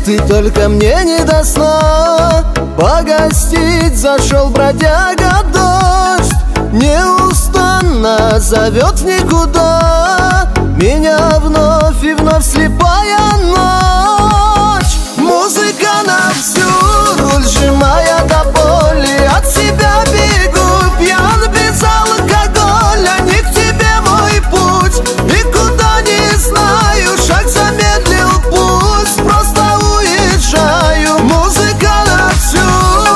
Ты только мне не до сна. Погостить зашел бродяга дождь, неустанно зовет в никуда. Меня вновь и вновь слепая ночь. Музыка на всю, руль сжимая до боли. От себя бегу, пьян без алкоголя. Не к тебе мой путь, и куда не знаю. Шаг замедлил путь, просто уезжаю. Музыка на всю.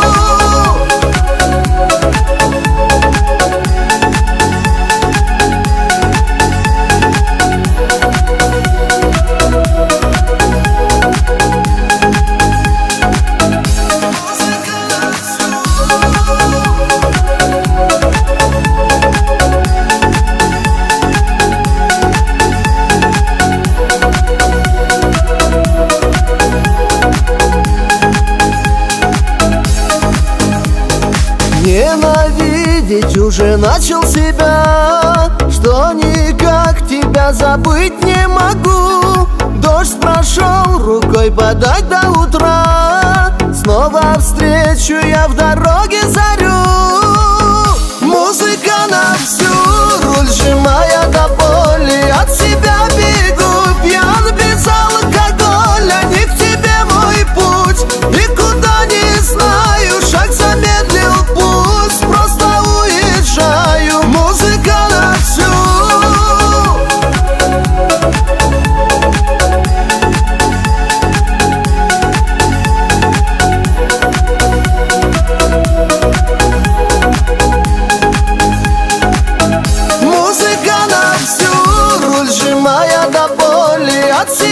Ненавидеть уже начал себя, что никак тебя забыть не могу. Дождь прошел, рукой подать до утра. Снова встречу я в дороге зарю. Музыка на всю, руль сжимая до боли. От себя бегу, пьян без алкоголя. Не к тебе мой путь, и куда не знаю. Шаг замедлил путь, просто уезжаю. Музыка на всю. Музыка на всю, руль сжимая до боли. От себя